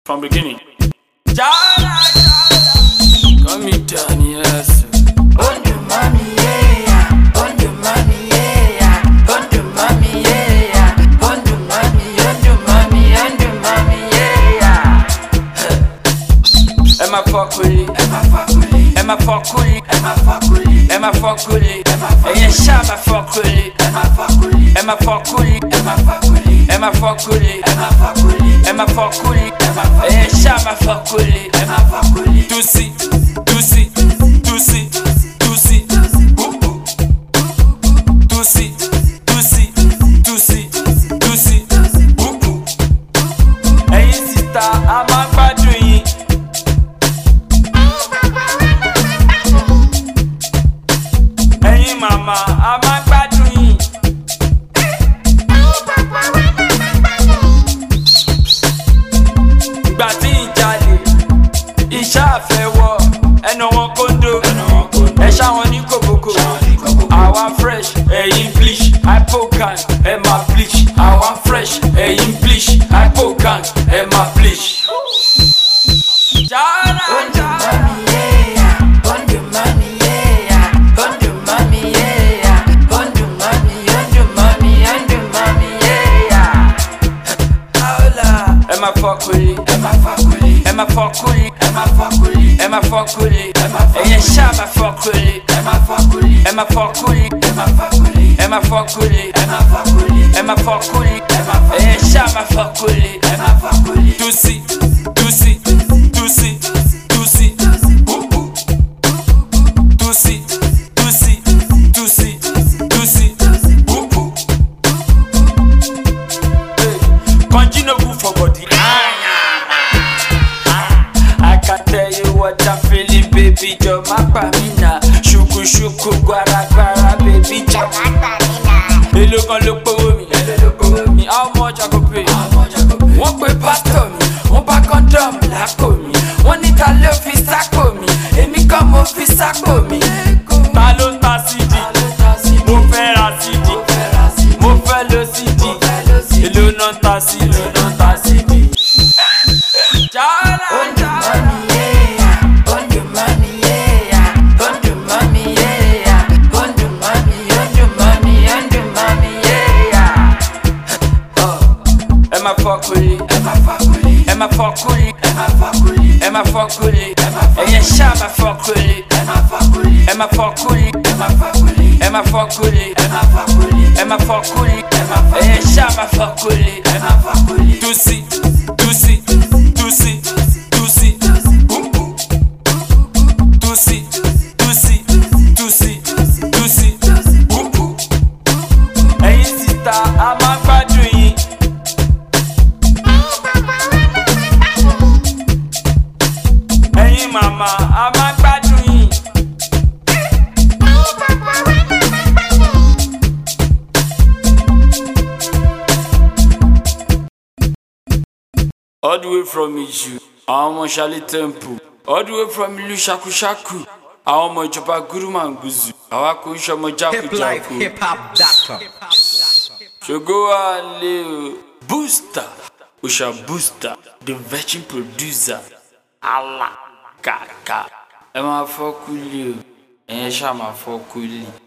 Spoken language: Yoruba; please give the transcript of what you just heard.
from beginning. Jala, come me down, yes. On the mommy, yeah. On the mommy, yeah. On the mommy, yeah. On the mommy, on the mommy, on the mommy, yeah. Emma Fokuli, Emma Fokuli, Emma Fokuli, Emma Fokuli, Emma Fokuli, Emma Fokuli, Emma Shaba Fokuli, Emma Fokuli, Emma Fokuli, Emma Fokuli, Emma Fokuli, Emma Fokuli, Emma Fokuli, Emma Fokuli, Emma Shaba Fokuli, Emma Fokuli, Tusi, Tusi, Tusi, Tusi, Tusi, Tusi, Tusi, Tusi, Hey sister, I'm a bad doing. Hey mama, I'm a bad doing. Ìgbà tí ń jalè, iṣẹ́ àfẹ́wọ́, ẹnu wọn kóńdó, ẹ ṣáwọn ní kòbókò. Àwa fresh, ẹ̀yin bleach, hypocan, ẹ máa bleach. Àwa fresh, ẹ̀yin bleach, hypocan, ẹ máa bleach. Jara, on the mommy, yeah. On the mommy, yeah. On the mommy, yeah. On the mommy, on the mommy, on the mommy, yeah. Hola, ẹ máa fọkùnrin, Emma Fokuli, ẹ máa fọkùnrin, Emma Fokuli, ẹ máa fọkùnrin, Emma Fokuli, ẹ̀yẹ ṣáà máa fọkùnrin, Emma Fokuli, ẹ máa fọkùnrin, Emma Fokuli, ẹ máa fọkùnrin, Emma Fokuli, ẹ máa fọkùnrin, Emma Fokuli, ẹ̀yẹ ṣáà máa fọkùnrin. Emma Fokuli, Tusi, Tusi, Tusi, Tusi, Tusi, Tusi, Tusi, Tusi, Kanji no good for body. I can tell you what I'm feeling, baby. Jo mapa mina, shuku shuku gwara gwara, baby. Jo mapa mina. Hello kan lo powo mi, how much I go pay? Wọ́n pe pásítọ̀ mi, wọ́n bá kọ́ńdọ̀mù lápò mi. Wọ́n ní ta ló fi sápò mi, èmi kọ́ mo fi sápò mi. Ta ló ń ta CD? Mo fẹ́ ra CD. Mo fẹ́ lo CD. Èló náà ń ta CD? Jala, on the mommy, yeah. On the mommy, yeah. On the mommy, yeah. On the mommy, on the mommy, on the mommy, yeah. Emma Fokuli, Emma Fokuli, Emma Fokuli, Emma Fokuli, Emma Fokuli, Emma Fokuli, ẹ̀yẹ ṣáàbà Fokuli, Emma Fokuli, Emma Fokuli, Emma Fokuli, Emma Fokuli, Emma Fokuli, Emma Fokuli, Emma Fokuli, ẹ̀yẹ ṣáàbà Fokuli, Emma Fokuli, Tusi, Tusi, Tusi, Tusi, Tusi, Tusi, Tusi, Tusi, ẹ̀yin sista, a máa gbádùn yín. Ẹ̀yin màmá, a máa gbádùn yín. All the way from Iju, àwọn ọmọ Ṣálí Temple. All the way from ìlú Ṣakúṣakù, àwọn ọmọ ìjọba Gúrúmàǹgùzù. Àwa kò ń ṣọmọ jákujàku. hiphop.com. Ṣògo wà lé o. Booster, Usha Booster, the virgin producer. Allah, kàkà. Ẹ máa fọ́ kúlì o, ẹ̀yẹn ṣáà máa fọ́ kúlì.